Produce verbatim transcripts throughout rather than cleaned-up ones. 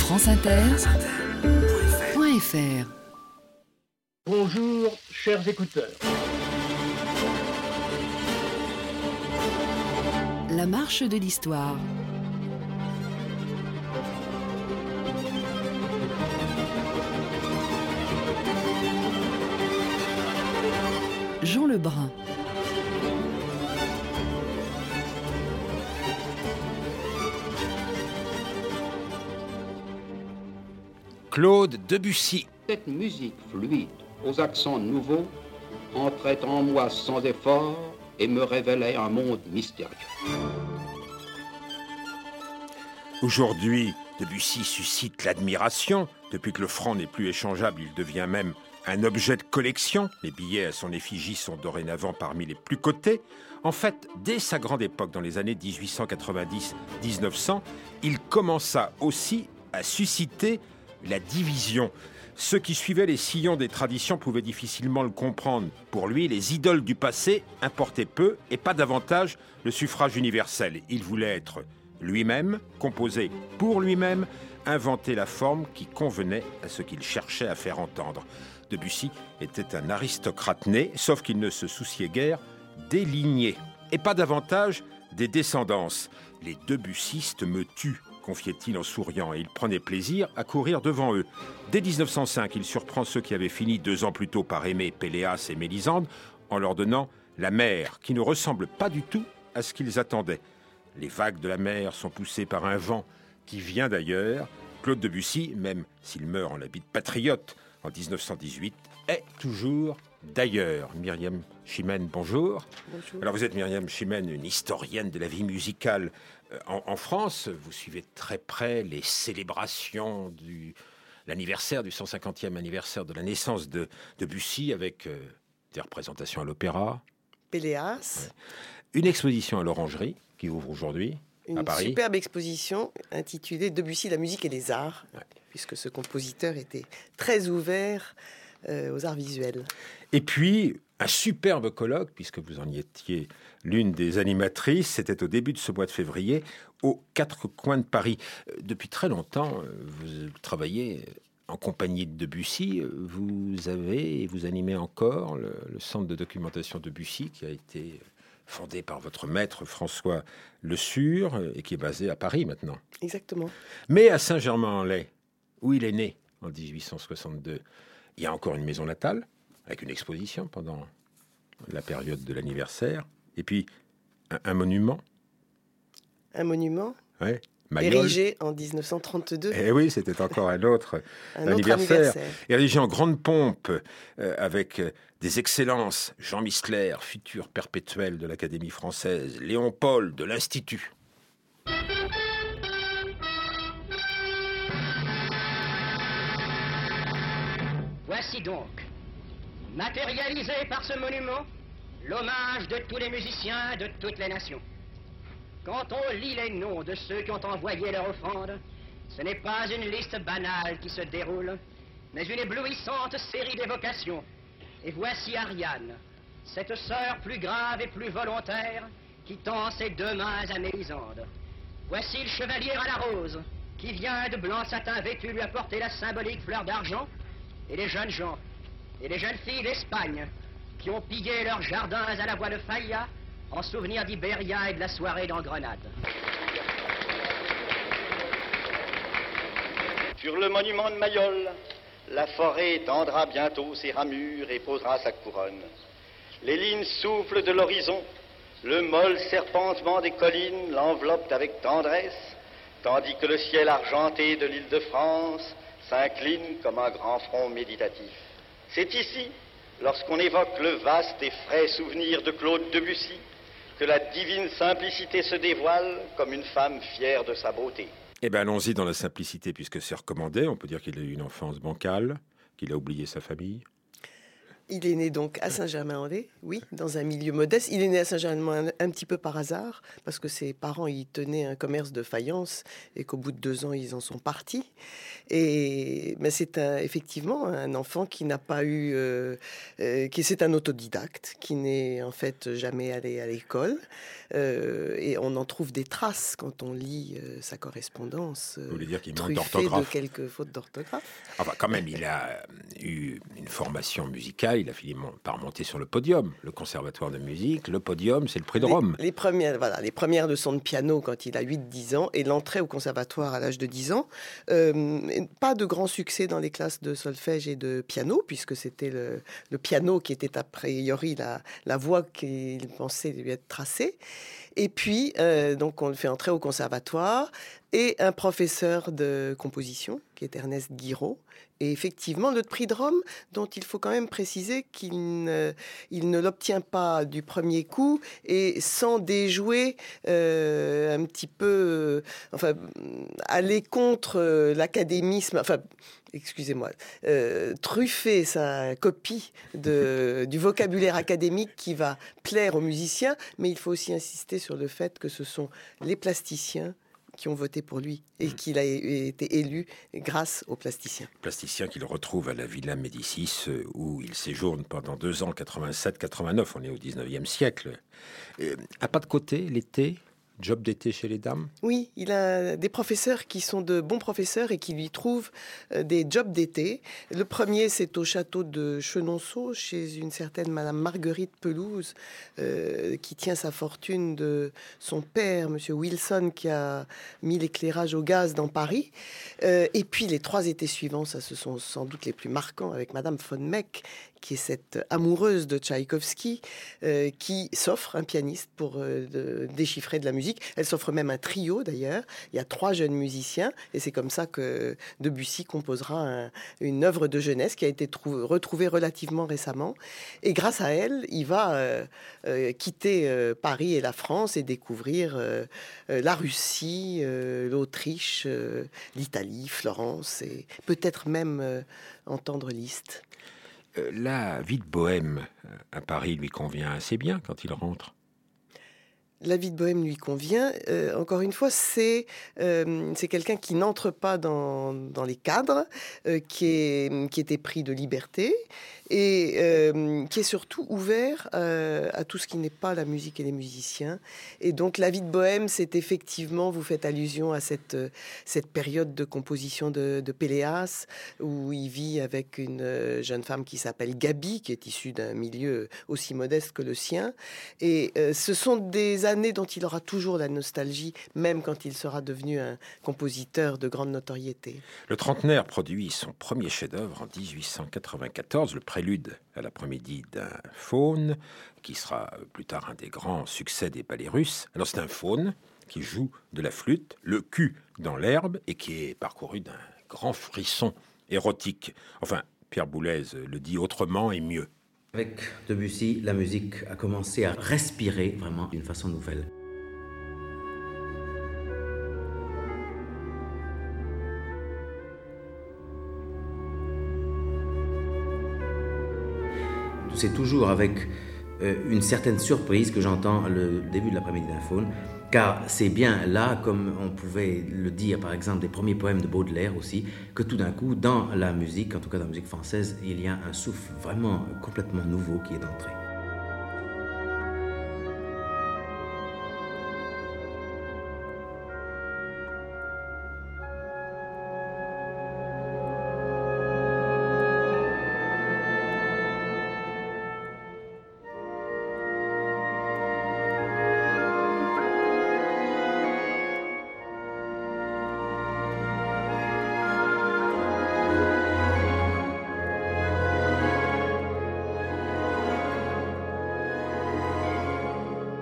France Inter, point F R. Bonjour, chers écouteurs. La marche de l'histoire. Jean Lebrun. Claude Debussy. Cette musique fluide, aux accents nouveaux, entrait en moi sans effort et me révélait un monde mystérieux. Aujourd'hui, Debussy suscite l'admiration. Depuis que le franc n'est plus échangeable, il devient même un objet de collection. Les billets à son effigie sont dorénavant parmi les plus cotés. En fait, dès sa grande époque, dans les années dix-huit cent quatre-vingt-dix à dix-neuf cents, il commença aussi à susciter la division. Ceux qui suivaient les sillons des traditions pouvaient difficilement le comprendre. Pour lui, les idoles du passé importaient peu et pas davantage le suffrage universel. Il voulait être lui-même, composer pour lui-même, inventer la forme qui convenait à ce qu'il cherchait à faire entendre. Debussy était un aristocrate né, sauf qu'il ne se souciait guère des lignées, et pas davantage des descendances. Les Debussistes me tuent, confiait-il en souriant, et il prenait plaisir à courir devant eux. Dès dix-neuf cent cinq, il surprend ceux qui avaient fini deux ans plus tôt par aimer Péléas et Mélisande en leur donnant la mer, qui ne ressemble pas du tout à ce qu'ils attendaient. Les vagues de la mer sont poussées par un vent qui vient d'ailleurs. Claude Debussy, même s'il meurt en l'habit de patriote en dix-neuf cent dix-huit, est toujours d'ailleurs. Myriam Chimène, bonjour. Bonjour. Alors vous êtes Myriam Chimène, une historienne de la vie musicale. En, en France, vous suivez très près les célébrations du l'anniversaire du cent cinquantième anniversaire de la naissance de Debussy avec euh, des représentations à l'opéra. Péléas. Ouais. Une exposition à l'Orangerie qui ouvre aujourd'hui Une à Paris. superbe exposition intitulée Debussy, la musique et les arts, Ouais. puisque ce compositeur était très ouvert euh, aux arts visuels. Et puis, un superbe colloque, puisque vous en y étiez l'une des animatrices, c'était au début de ce mois de février, aux quatre coins de Paris. Depuis très longtemps, vous travaillez en compagnie de Debussy. Vous avez et vous animez encore le, le centre de documentation Debussy, qui a été fondé par votre maître François Le Sur, et qui est basé à Paris maintenant. Exactement. Mais à Saint-Germain-en-Laye, où il est né en dix-huit cent soixante-deux, il y a encore une maison natale, avec une exposition pendant la période de l'anniversaire, et puis un, un monument. Un monument Ouais, Mayol. érigé en dix-neuf cent trente-deux. Eh oui, c'était encore un autre un autre anniversaire. anniversaire. Érigé en grande pompe, euh, avec euh, des excellences. Jean Mistler, futur perpétuel de l'Académie française. Léon Paul, de l'Institut. Voici donc, matérialisé par ce monument, l'hommage de tous les musiciens de toutes les nations. Quand on lit les noms de ceux qui ont envoyé leur offrande, ce n'est pas une liste banale qui se déroule, mais une éblouissante série d'évocations. Et voici Ariane, cette sœur plus grave et plus volontaire, qui tend ses deux mains à Mélisande. Voici le chevalier à la rose, qui vient de blanc satin vêtu lui apporter la symbolique fleur d'argent, et les jeunes gens, et les jeunes filles d'Espagne, qui ont pillé leurs jardins à la voie de Faya, en souvenir d'Ibéria et de la soirée dans Grenade. Sur le monument de Mayol, la forêt tendra bientôt ses ramures et posera sa couronne. Les lignes soufflent de l'horizon, le molle serpentement des collines l'enveloppe avec tendresse, tandis que le ciel argenté de l'île de France s'incline comme un grand front méditatif. C'est ici, lorsqu'on évoque le vaste et frais souvenir de Claude Debussy, que la divine simplicité se dévoile comme une femme fière de sa beauté. Eh bien, allons-y dans la simplicité, puisque c'est recommandé. On peut dire qu'il a eu une enfance bancale, qu'il a oublié sa famille. Il est né donc à Saint-Germain-en-Laye, oui, dans un milieu modeste. Il est né à Saint-Germain un, un petit peu par hasard, parce que ses parents y tenaient un commerce de faïence et qu'au bout de deux ans, ils en sont partis. Et mais c'est un, effectivement un enfant qui n'a pas eu, euh, euh, qui c'est un autodidacte, qui n'est en fait jamais allé à l'école. Euh, et on en trouve des traces quand on lit euh, sa correspondance. Vous voulez dire qu'il manque truffée d'orthographe? De quelques fautes d'orthographe. Enfin, quand même, il a eu une formation musicale. Il a fini par monter sur le podium, le conservatoire de musique. Le podium, c'est le prix de Rome. Les, les, premières, voilà, les premières leçons de piano quand il a huit dix ans et l'entrée au conservatoire à l'âge de dix ans. Euh, pas de grand succès dans les classes de solfège et de piano, puisque c'était le, le piano qui était a priori la, la voie qu'il pensait lui être tracée. Et puis, euh, donc, on le fait entrer au conservatoire et un professeur de composition, qui est Ernest Guiraud. Et effectivement, le prix de Rome, dont il faut quand même préciser qu'il ne, il ne l'obtient pas du premier coup et sans déjouer euh, un petit peu, euh, enfin, aller contre euh, l'académisme, enfin, excusez-moi, euh, truffer sa copie de, du vocabulaire académique qui va plaire aux musiciens, mais il faut aussi insister sur le fait que ce sont les plasticiens qui ont voté pour lui et qu'il a été élu grâce aux plasticiens. Plasticien qu'il retrouve à la Villa Médicis où il séjourne pendant deux ans, quatre-vingt-sept quatre-vingt-neuf, on est au dix-neuvième siècle. Euh, un pas de côté, l'été, job d'été chez les dames? Oui, il a des professeurs qui sont de bons professeurs et qui lui trouvent des jobs d'été. Le premier, c'est au château de Chenonceau, chez une certaine Madame Marguerite Pelouse, euh, qui tient sa fortune de son père, Monsieur Wilson, qui a mis l'éclairage au gaz dans Paris. Euh, et puis les trois étés suivants, ça ce sont sans doute les plus marquants, avec Madame von Meck, qui est cette amoureuse de Tchaïkovski, euh, qui s'offre un pianiste pour euh, de, déchiffrer de la musique. Elle s'offre même un trio d'ailleurs. Il y a trois jeunes musiciens et c'est comme ça que Debussy composera un, une œuvre de jeunesse qui a été trou- retrouvée relativement récemment. Et grâce à elle, il va euh, euh, quitter euh, Paris et la France et découvrir euh, euh, la Russie, euh, l'Autriche, euh, l'Italie, Florence et peut-être même euh, entendre Liszt. Euh, la vie de bohème à Paris lui convient assez bien quand il rentre. La vie de bohème lui convient. Euh, encore une fois, c'est, euh, c'est quelqu'un qui n'entre pas dans, dans les cadres, euh, qui, est, qui est épris de liberté et euh, qui est surtout ouvert euh, à tout ce qui n'est pas la musique et les musiciens. Et donc, la vie de bohème, c'est effectivement, vous faites allusion à cette, cette période de composition de, de Péléas, où il vit avec une jeune femme qui s'appelle Gaby, qui est issue d'un milieu aussi modeste que le sien. Et euh, ce sont des années dont il aura toujours la nostalgie, même quand il sera devenu un compositeur de grande notoriété. Le trentenaire produit son premier chef-d'œuvre en dix-huit cent quatre-vingt-quatorze, le prélude à l'après-midi d'un faune, qui sera plus tard un des grands succès des ballets russes. Alors c'est un faune qui joue de la flûte, le cul dans l'herbe, et qui est parcouru d'un grand frisson érotique. Enfin, Pierre Boulez le dit autrement et mieux. Avec Debussy, la musique a commencé à respirer vraiment d'une façon nouvelle. C'est toujours avec euh, une certaine surprise que j'entends le début de l'après-midi d'un faune, car c'est bien là, comme on pouvait le dire par exemple des premiers poèmes de Baudelaire aussi, que tout d'un coup, dans la musique, en tout cas dans la musique française, il y a un souffle vraiment complètement nouveau qui est entré.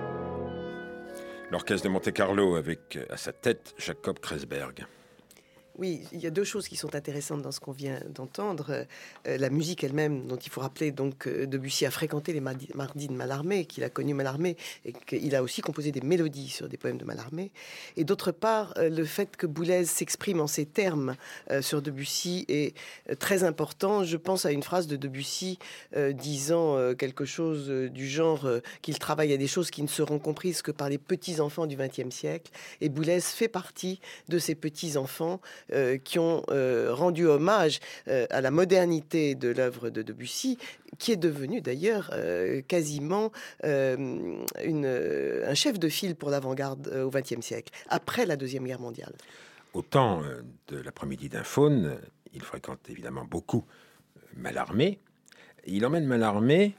L'orchestre de Monte-Carlo avec à sa tête Jacob Kreuzberg. Oui, il y a deux choses qui sont intéressantes dans ce qu'on vient d'entendre. Euh, la musique elle-même, dont il faut rappeler donc euh, Debussy a fréquenté les mardis, mardis de Mallarmé, qu'il a connu Mallarmé, et qu'il a aussi composé des mélodies sur des poèmes de Mallarmé. Et d'autre part, euh, le fait que Boulez s'exprime en ces termes euh, sur Debussy est euh, très important. Je pense à une phrase de Debussy euh, disant euh, quelque chose euh, du genre euh, qu'il travaille à des choses qui ne seront comprises que par les petits-enfants du vingtième siècle. Et Boulez fait partie de ces petits-enfants Euh, qui ont euh, rendu hommage euh, à la modernité de l'œuvre de Debussy, qui est devenue d'ailleurs euh, quasiment euh, une, euh, un chef de file pour l'avant-garde euh, au vingtième siècle, après la Deuxième Guerre mondiale. Au temps euh, de l'après-midi d'un faune, il fréquente évidemment beaucoup Mallarmé. Il emmène Mallarmé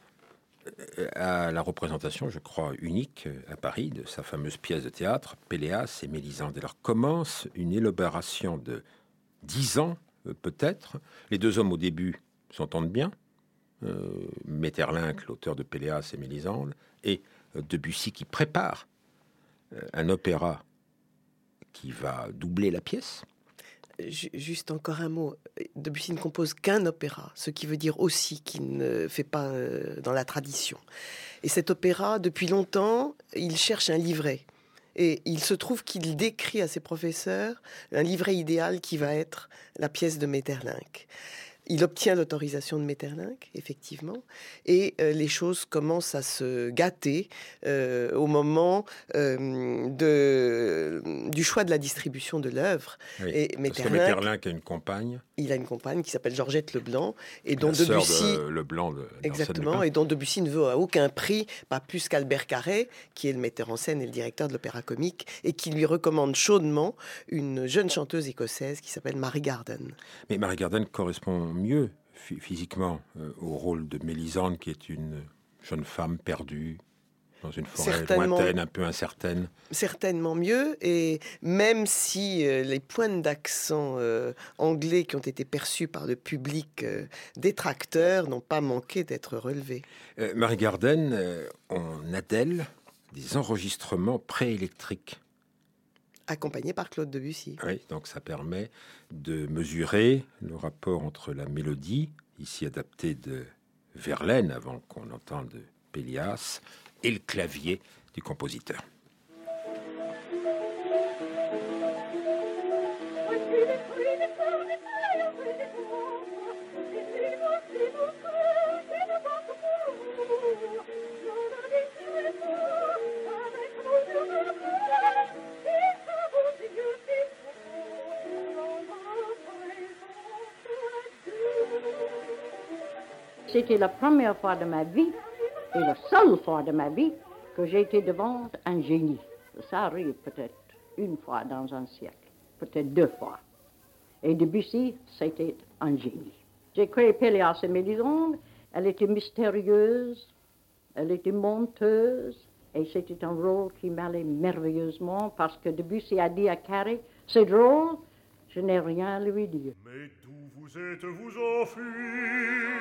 à la représentation, je crois, unique à Paris de sa fameuse pièce de théâtre, Péléas et Mélisande. Alors commence une élaboration de dix ans, peut-être. Les deux hommes, au début, s'entendent bien. Euh, Maeterlinck, l'auteur de Péléas et Mélisande, et Debussy qui prépare euh, un opéra qui va doubler la pièce. Juste encore un mot. Debussy ne compose qu'un opéra, ce qui veut dire aussi qu'il ne fait pas euh, dans la tradition. Et cet opéra, depuis longtemps, il cherche un livret. Et il se trouve qu'il décrit à ses professeurs un livret idéal qui va être la pièce de Maeterlinck. Il obtient l'autorisation de Maeterlinck, effectivement, et euh, les choses commencent à se gâter euh, au moment euh, de, du choix de la distribution de l'œuvre. Oui, et Maeterlinck, parce que Maeterlinck a une compagne. Il a une compagne qui s'appelle Georgette Leblanc, et dont la sœur Debussy, de Leblanc, de, exactement, et dont Debussy ne veut à aucun prix, pas plus qu'Albert Carré, qui est le metteur en scène et le directeur de l'Opéra Comique, et qui lui recommande chaudement une jeune chanteuse écossaise qui s'appelle Mary Garden. Mais Mary Garden correspond mieux physiquement euh, au rôle de Mélisande, qui est une jeune femme perdue dans une forêt lointaine, un peu incertaine. Certainement mieux, et même si euh, les pointes d'accent euh, anglais qui ont été perçus par le public euh, détracteur n'ont pas manqué d'être relevés. Euh, Mary Garden, euh, on a d'elle des enregistrements préélectriques. Accompagné par Claude Debussy. Oui, donc ça permet de mesurer le rapport entre la mélodie, ici adaptée de Verlaine, avant qu'on entende Péléas, et le clavier du compositeur. C'était la première fois de ma vie, et la seule fois de ma vie, que j'ai été devant un génie. Ça arrive peut-être une fois dans un siècle, peut-être deux fois. Et Debussy, c'était un génie. J'ai créé Péléas et Mélisande, elle était mystérieuse, elle était monteuse, et c'était un rôle qui m'allait merveilleusement, parce que Debussy a dit à Carré, c'est drôle, je n'ai rien à lui dire. Mais d'où vous êtes-vous enfui?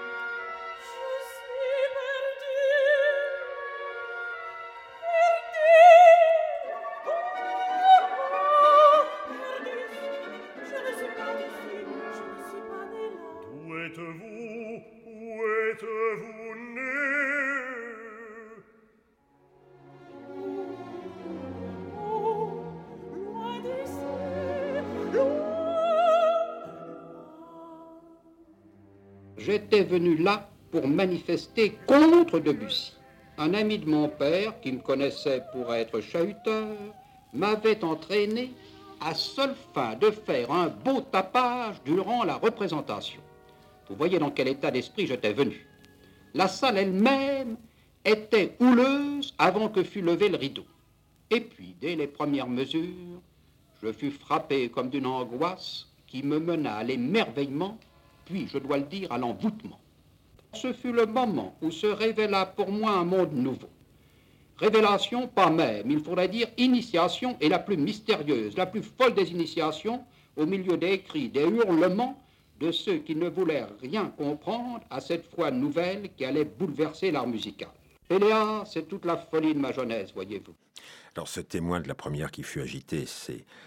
J'étais venu là pour manifester contre Debussy. Un ami de mon père, qui me connaissait pour être chahuteur, m'avait entraîné à seule fin de faire un beau tapage durant la représentation. Vous voyez dans quel état d'esprit j'étais venu. La salle elle-même était houleuse avant que fût levé le rideau. Et puis, dès les premières mesures, je fus frappé comme d'une angoisse qui me mena à l'émerveillement, puis, je dois le dire, à l'envoûtement. Ce fut le moment où se révéla pour moi un monde nouveau. Révélation, pas même, il faudrait dire initiation, et la plus mystérieuse, la plus folle des initiations, au milieu des cris, des hurlements de ceux qui ne voulaient rien comprendre à cette foi nouvelle qui allait bouleverser l'art musical. Péléas, c'est toute la folie de ma jeunesse, voyez-vous. Alors, ce témoin de la première qui fut agité, c'est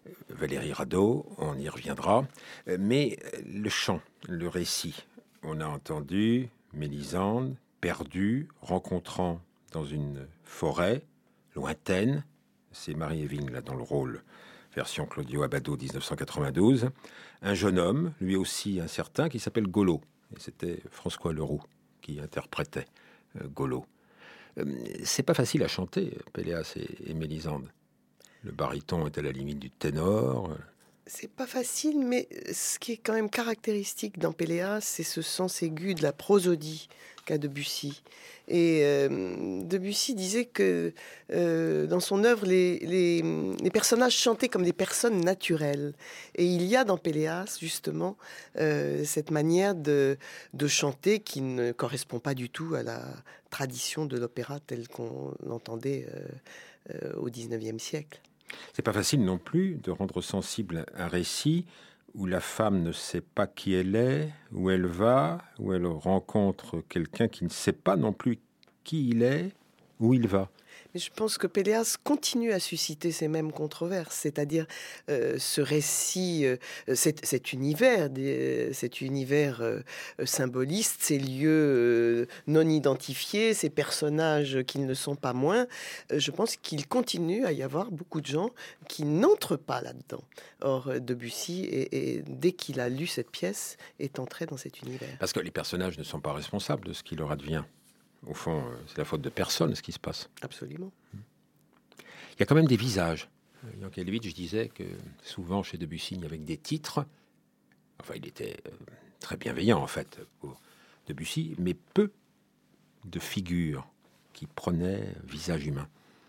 Valérie Radeau, on y reviendra. Mais le chant, le récit, on a entendu Mélisande, perdue, rencontrant dans une forêt lointaine, c'est Marie Eving là dans le rôle, version Claudio Abbado dix-neuf cent quatre-vingt-douze, un jeune homme, lui aussi incertain, qui s'appelle Golo. Et c'était François Leroux qui interprétait euh, Golo. Euh, c'est pas facile à chanter, Péléas et, et Mélisande. Le baryton est à la limite du ténor. C'est pas facile, mais ce qui est quand même caractéristique dans Péléas, c'est ce sens aigu de la prosodie qu'a Debussy. Et euh, Debussy disait que euh, dans son œuvre, les, les, les personnages chantaient comme des personnes naturelles. Et il y a dans Péléas, justement, euh, cette manière de, de chanter qui ne correspond pas du tout à la tradition de l'opéra telle qu'on l'entendait euh, euh, au dix-neuvième siècle. C'est pas facile non plus de rendre sensible un récit où la femme ne sait pas qui elle est, où elle va, où elle rencontre quelqu'un qui ne sait pas non plus qui il est, où il va. Mais je pense que Péléas continue à susciter ces mêmes controverses, c'est-à-dire euh, ce récit, euh, cet, cet univers, des, cet univers euh, symboliste, ces lieux euh, non identifiés, ces personnages qui ne sont pas moins. Euh, je pense qu'il continue à y avoir beaucoup de gens qui n'entrent pas là-dedans. Or, Debussy, et, et dès qu'il a lu cette pièce, est entré dans cet univers. Parce que les personnages ne sont pas responsables de ce qui leur advient. Au fond, c'est la faute de personne, ce qui se passe. Absolument. Il y a quand même des visages. Jankélévitch disait que souvent, chez Debussy, il y avait des titres. Enfin, il était très bienveillant, en fait, pour Debussy, mais peu de figures qui prenaient visage humain.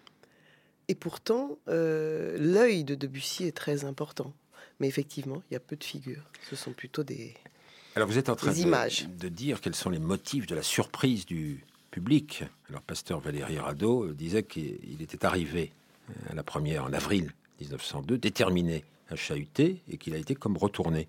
Et pourtant, euh, l'œil de Debussy est très important. Mais effectivement, il y a peu de figures. Ce sont plutôt des Alors, vous êtes en train de, de dire quels sont les motifs de la surprise du public. Alors, pasteur Valérie Radeau disait qu'il était arrivé à la première en avril dix-neuf cent deux, déterminé à chahuter, et qu'il a été comme retourné.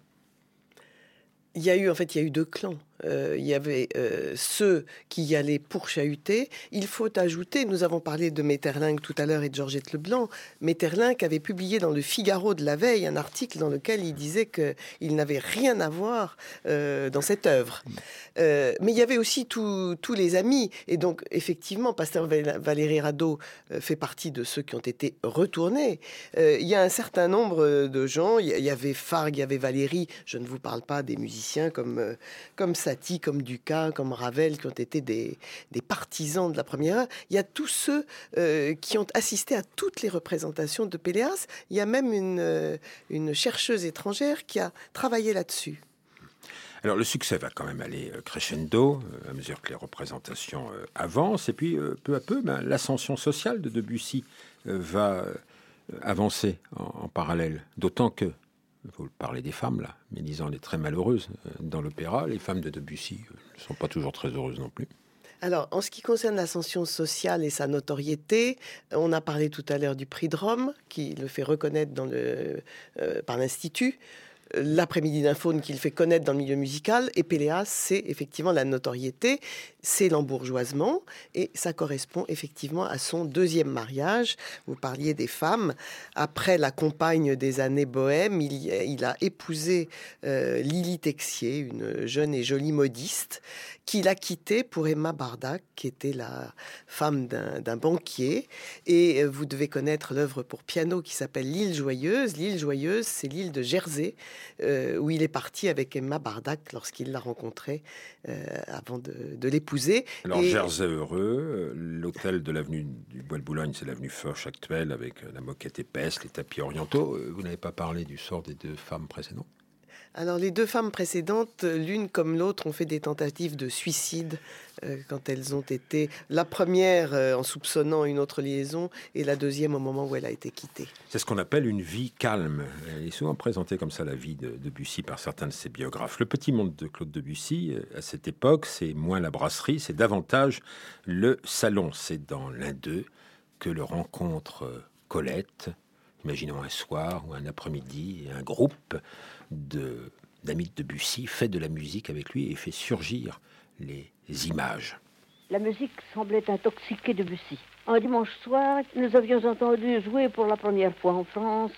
Il y a eu, en fait, il y a eu deux clans. Euh, il y avait euh, ceux qui y allaient pour chahuter. Il faut ajouter, nous avons parlé de Maeterlinck tout à l'heure et de Georgette Leblanc. Maeterlinck avait publié dans le Figaro de la veille un article dans lequel il disait qu'il n'avait rien à voir euh, dans cette œuvre. Euh, mais il y avait aussi tous les amis. Et donc, effectivement, pasteur Valérie Radeau euh, fait partie de ceux qui ont été retournés. Euh, il y a un certain nombre de gens. Il y avait Fargue, il y avait Valérie. Je ne vous parle pas des musiciens comme, euh, comme ça. Satie, comme Dukas, comme Ravel, qui ont été des, des partisans de la première heure. Il y a tous ceux euh, qui ont assisté à toutes les représentations de Péléas. Il y a même une, euh, une chercheuse étrangère qui a travaillé là-dessus. Alors le succès va quand même aller crescendo euh, à mesure que les représentations euh, avancent. Et puis euh, peu à peu, ben, l'ascension sociale de Debussy euh, va euh, avancer en, en parallèle. D'autant que, il faut parler des femmes, là. Mélisande est très malheureuse dans l'opéra. Les femmes de Debussy ne sont pas toujours très heureuses non plus. Alors, en ce qui concerne l'ascension sociale et sa notoriété, on a parlé tout à l'heure du prix de Rome, qui le fait reconnaître dans le, euh, par l'Institut. L'après-midi d'un faune qui le fait connaître dans le milieu musical, et Péléas, c'est effectivement la notoriété, c'est l'embourgeoisement, et ça correspond effectivement à son deuxième mariage. Vous parliez des femmes. Après la compagne des années bohèmes, il, il a épousé euh, Lily Texier, une jeune et jolie modiste, qu'il a quittée pour Emma Bardac, qui était la femme d'un, d'un banquier. Et vous devez connaître l'œuvre pour piano qui s'appelle L'île joyeuse. L'île joyeuse, c'est l'île de Jersey, Euh, où il est parti avec Emma Bardac lorsqu'il l'a rencontrée euh, avant de, de l'épouser. Alors, et... Jersey heureux, l'hôtel de l'avenue du Bois de Boulogne, c'est l'avenue Foch actuelle, avec la moquette épaisse, les tapis orientaux. Vous n'avez pas parlé du sort des deux femmes précédentes ? Alors, les deux femmes précédentes, l'une comme l'autre, ont fait des tentatives de suicide euh, quand elles ont été... La première euh, en soupçonnant une autre liaison, et la deuxième au moment où elle a été quittée. C'est ce qu'on appelle une vie calme. Elle est souvent présentée comme ça, la vie de Debussy, par certains de ses biographes. Le petit monde de Claude Debussy, à cette époque, c'est moins la brasserie, c'est davantage le salon. C'est dans l'un d'eux que le rencontre Colette. Imaginons un soir ou un après-midi, un groupe de, d'amis de Debussy fait de la musique avec lui et fait surgir les images. La musique semblait intoxiquer Debussy. Un dimanche soir, nous avions entendu jouer pour la première fois en France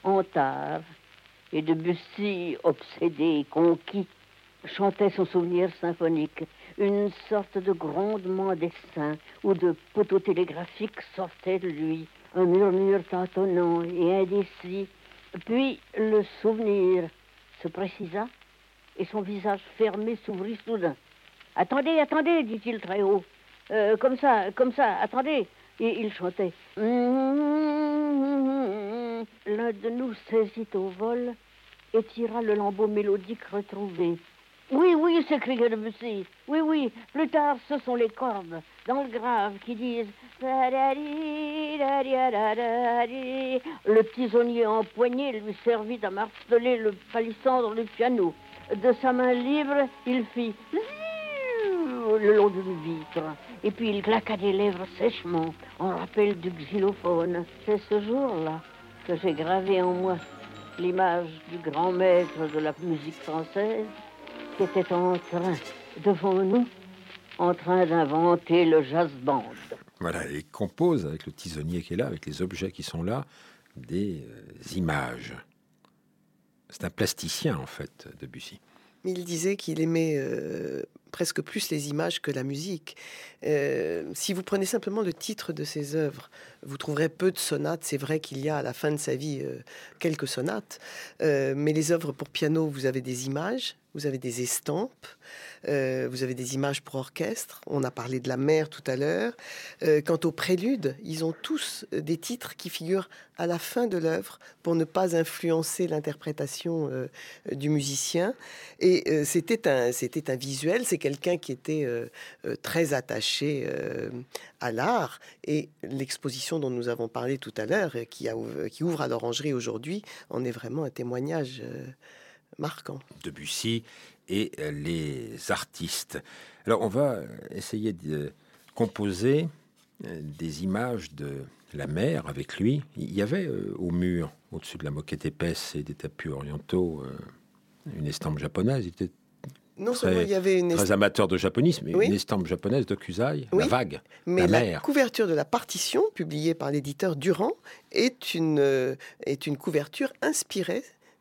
Antard. Et Debussy, obsédé et conquis, chantait son souvenir symphonique. Une sorte de grondement d'essaim ou de poteau télégraphique sortait de lui, un murmure tâtonnant et indécis. Puis le souvenir se précisa et son visage fermé s'ouvrit soudain. « Attendez, attendez, dit-il très haut. Euh, comme ça, comme ça, attendez. » Et il chantait. L'un de nous saisit au vol et tira le lambeau mélodique retrouvé. Oui, oui, s'écria Debussy. Oui, oui, plus tard, ce sont les cordes, dans le grave, qui disent... Le tisonnier empoigné lui servit à marteler le palissandre du piano. De sa main libre, il fit... le long d'une vitre. Et puis il claqua des lèvres sèchement, en rappel du xylophone. C'est ce jour-là que j'ai gravé en moi l'image du grand maître de la musique française qui était en train, devant nous, en train d'inventer le jazz band. Voilà, il compose avec le tisonnier qui est là, avec les objets qui sont là, des euh, images. C'est un plasticien, en fait, Debussy. Il disait qu'il aimait euh, presque plus les images que la musique. Euh, si vous prenez simplement le titre de ses œuvres, vous trouverez peu de sonates. C'est vrai qu'il y a à la fin de sa vie euh, quelques sonates, euh, mais les œuvres pour piano, vous avez des images, vous avez des estampes, euh, vous avez des images pour orchestre. On a parlé de la mer tout à l'heure. Euh, quant aux préludes, ils ont tous des titres qui figurent à la fin de l'œuvre pour ne pas influencer l'interprétation euh, du musicien. Et euh, c'était un, c'était un visuel. C'est quelqu'un qui était euh, euh, très attaché euh, à l'art. Et l'exposition dont nous avons parlé tout à l'heure, qui, a, qui ouvre à l'Orangerie aujourd'hui, en est vraiment un témoignage euh, marquant. Debussy et les artistes. Alors, on va essayer de composer des images de la mer avec lui. Il y avait euh, au mur, au-dessus de la moquette épaisse et des tapis orientaux, euh, une estampe japonaise. Il était non très, seulement il y avait une est... très amateur de japonisme, mais oui. Une estampe japonaise d'Hokusai, oui. La vague, mais la la mer. couverture de la partition, publiée par l'éditeur Durand, est une, euh, est une couverture inspirée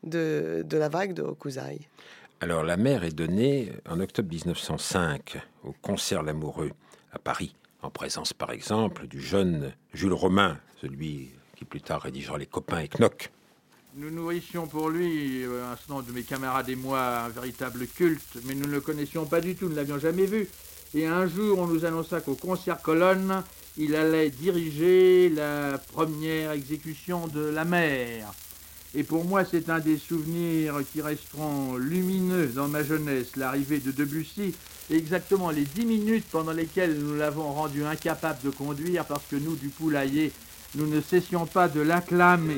de, de la vague de Hokusai. Alors, la mer est donnée en octobre dix-neuf cent cinq au Concert Lamoureux à Paris, en présence, par exemple, du jeune Jules Romain, celui qui plus tard rédigera Les Copains et Knock. Nous nourrissions pour lui, un certain nombre de mes camarades et moi, un véritable culte, mais nous ne le connaissions pas du tout, nous ne l'avions jamais vu. Et un jour, on nous annonça qu'au Concert Colonne, il allait diriger la première exécution de La Mer. Et pour moi, c'est un des souvenirs qui resteront lumineux dans ma jeunesse, l'arrivée de Debussy, exactement les dix minutes pendant lesquelles nous l'avons rendu incapable de conduire parce que nous, du poulailler, nous ne cessions pas de l'acclamer.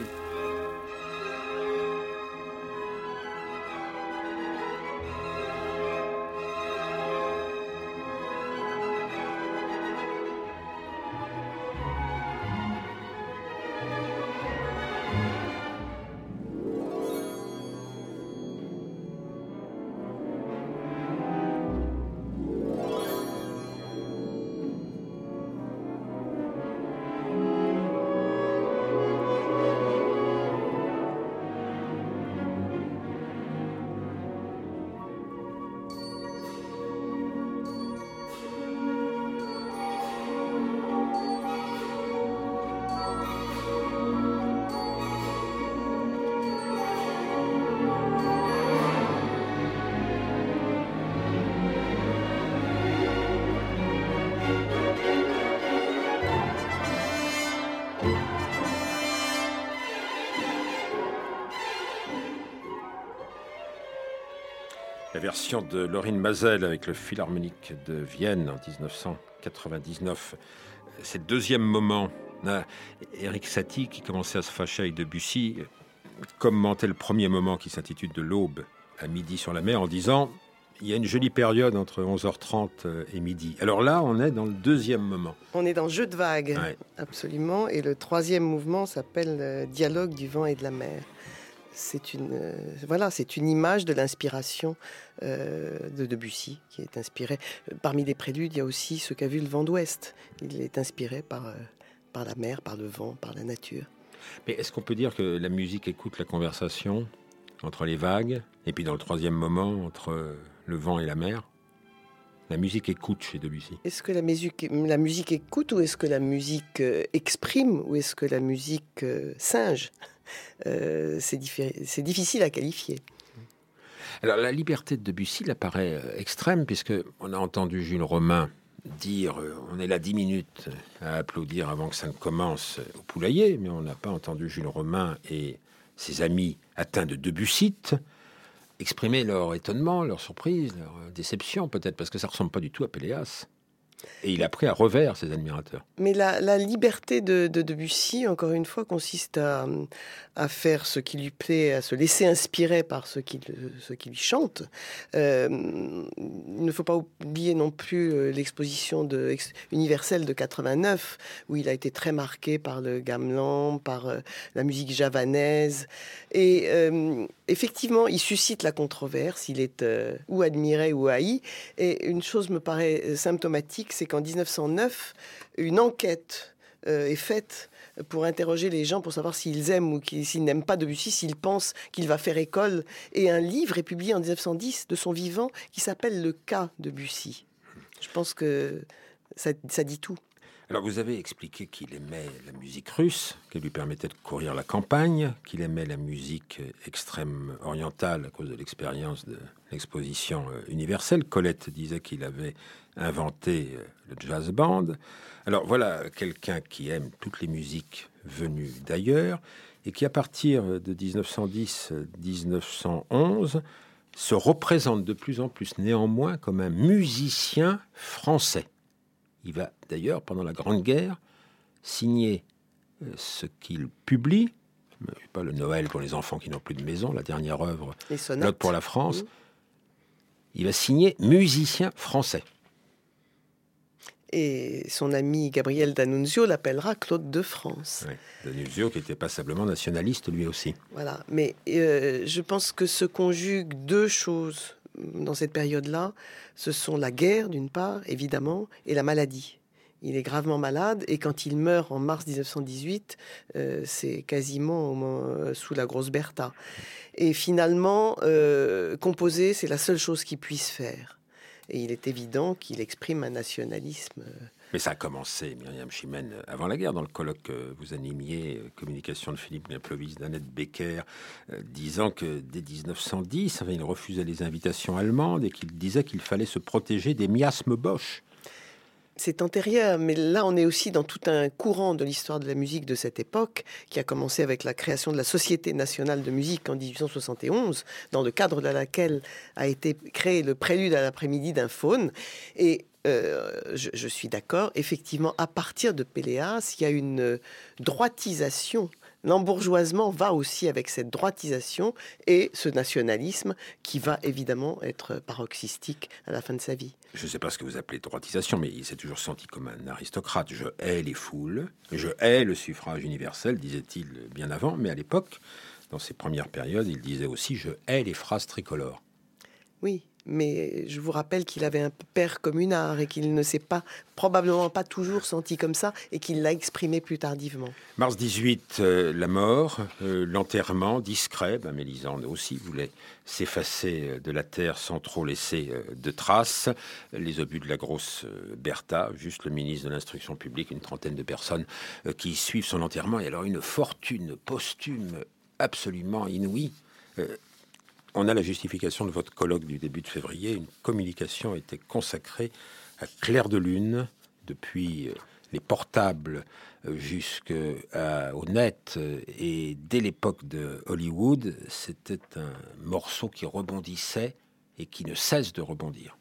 La version de Laurine Mazel avec le Philharmonique de Vienne en dix-neuf cent quatre-vingt-dix-neuf. C'est le deuxième moment. Erik Satie, qui commençait à se fâcher avec Debussy, commentait le premier moment qui s'intitule De l'aube à midi sur la mer en disant « Il y a une jolie période entre onze heures trente et midi ». Alors là, on est dans le deuxième moment. On est dans Jeu de vagues, ouais. Absolument. Et le troisième mouvement s'appelle euh, Dialogue du vent et de la mer. C'est une, euh, voilà, c'est une image de l'inspiration euh, de Debussy qui est inspirée. Parmi les préludes, il y a aussi ce qu'a vu le vent d'ouest. Il est inspiré par, euh, par la mer, par le vent, par la nature. Mais est-ce qu'on peut dire que la musique écoute la conversation entre les vagues, et puis dans le troisième moment, entre le vent et la mer? La musique écoute chez Debussy. Est-ce que la musique, la musique écoute, ou est-ce que la musique euh, exprime, ou est-ce que la musique euh, singe? euh, c'est, diffé- c'est difficile à qualifier. Alors la liberté de Debussy, là, paraît euh, extrême, puisqu'on a entendu Jules Romain dire euh, on est là dix minutes à applaudir avant que ça ne commence au poulailler, mais on n'a pas entendu Jules Romain et ses amis atteints de Debussite exprimer leur étonnement, leur surprise, leur déception peut-être, parce que ça ne ressemble pas du tout à Péléas. Et il a pris à revers ses admirateurs. Mais la, la liberté de, de Debussy, encore une fois, consiste à, à faire ce qui lui plaît, à se laisser inspirer par ce qui, ce qui lui chante. Euh, il ne faut pas oublier non plus l'exposition de, ex, universelle de quatre-vingt-neuf, où il a été très marqué par le gamelan, par euh, la musique javanaise. Et euh, effectivement, il suscite la controverse, il est euh, ou admiré ou haï. Et une chose me paraît symptomatique, c'est qu'en dix-neuf cent neuf, une enquête euh, est faite pour interroger les gens, pour savoir s'ils aiment ou s'ils n'aiment pas Debussy, s'ils pensent qu'il va faire école. Et un livre est publié en dix-neuf cent dix de son vivant qui s'appelle « Le cas Debussy ». Je pense que ça, ça dit tout. Alors vous avez expliqué qu'il aimait la musique russe, qu'elle lui permettait de courir la campagne, qu'il aimait la musique extrême orientale à cause de l'expérience de l'exposition universelle. Colette disait qu'il avait inventé le jazz band. Alors voilà quelqu'un qui aime toutes les musiques venues d'ailleurs et qui à partir de dix-neuf cent dix à dix-neuf cent onze se représente de plus en plus néanmoins comme un musicien français. Il va d'ailleurs, pendant la Grande Guerre, signer ce qu'il publie, pas le Noël pour les enfants qui n'ont plus de maison, la dernière œuvre, L'Ode pour la France. Mmh. Il va signer musicien français. Et son ami Gabriel D'Annunzio l'appellera Claude de France. Oui, D'Annunzio qui était passablement nationaliste lui aussi. Voilà, mais euh, je pense que se conjuguent deux choses dans cette période-là. Ce sont la guerre, d'une part, évidemment, et la maladie. Il est gravement malade, et quand il meurt en mars dix-neuf cent dix-huit, euh, c'est quasiment au moment, sous la grosse Bertha. Et finalement, euh, composer, c'est la seule chose qu'il puisse faire. Et il est évident qu'il exprime un nationalisme. Mais ça a commencé, Myriam Chimène, avant la guerre, dans le colloque que vous animiez, communication de Philippe Naplovis, d'Annette Becker, euh, disant que dès dix-neuf cent dix, enfin, il refusait les invitations allemandes et qu'il disait qu'il fallait se protéger des miasmes Bosch. C'est antérieur, mais là on est aussi dans tout un courant de l'histoire de la musique de cette époque, qui a commencé avec la création de la Société nationale de musique en dix-huit cent soixante et onze, dans le cadre de laquelle a été créé le prélude à l'après-midi d'un faune. Et euh, je, je suis d'accord, effectivement, à partir de Péléas, il y a une droitisation. L'embourgeoisement va aussi avec cette droitisation et ce nationalisme qui va évidemment être paroxystique à la fin de sa vie. Je ne sais pas ce que vous appelez droitisation, mais il s'est toujours senti comme un aristocrate. Je hais les foules, je hais le suffrage universel, disait-il bien avant, mais à l'époque, dans ses premières périodes, il disait aussi « je hais les phrases tricolores ». Oui, mais je vous rappelle qu'il avait un père communard et qu'il ne s'est pas, probablement pas toujours senti comme ça et qu'il l'a exprimé plus tardivement. mars dix-huit, euh, la mort, euh, l'enterrement discret. Ben, Mélisande aussi voulait s'effacer de la terre sans trop laisser euh, de traces. Les obus de la grosse euh, Bertha, juste le ministre de l'Instruction publique, une trentaine de personnes euh, qui suivent son enterrement. Et alors une fortune posthume absolument inouïe. Euh, On a la justification de votre colloque du début de février. Une communication a été consacrée à Clair de Lune, depuis les portables jusqu'au net. Et dès l'époque de Hollywood, c'était un morceau qui rebondissait et qui ne cesse de rebondir.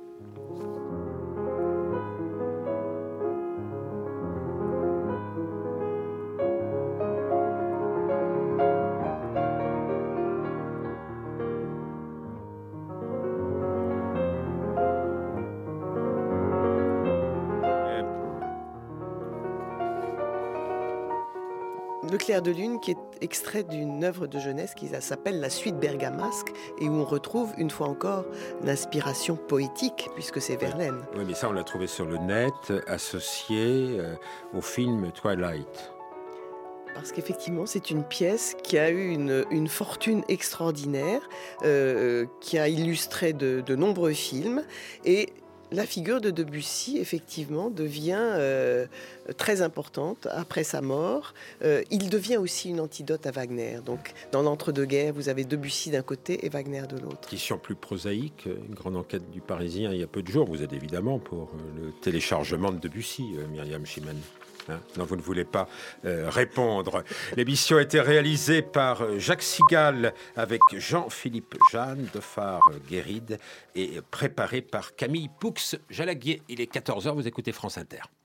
Le Clair de Lune, qui est extrait d'une œuvre de jeunesse qui s'appelle La Suite bergamasque, et où on retrouve une fois encore l'inspiration poétique, puisque c'est Verlaine. Oui, mais ça, on l'a trouvé sur le net, associé euh, au film Twilight. Parce qu'effectivement, c'est une pièce qui a eu une, une fortune extraordinaire, euh, qui a illustré de, de nombreux films. Et la figure de Debussy, effectivement, devient euh, très importante après sa mort. Euh, il devient aussi une antidote à Wagner. Donc, dans l'entre-deux-guerres, vous avez Debussy d'un côté et Wagner de l'autre. Question plus prosaïque, une grande enquête du Parisien il y a peu de jours. Vous êtes évidemment pour le téléchargement de Debussy, Myriam Chiman. Hein, non, vous ne voulez pas euh, répondre. L'émission a été réalisée par Jacques Sigal avec Jean-Philippe Jeanne de Phare-Guéride et préparée par Camille Poux-Jalaguier. Il est quatorze heures, vous écoutez France Inter.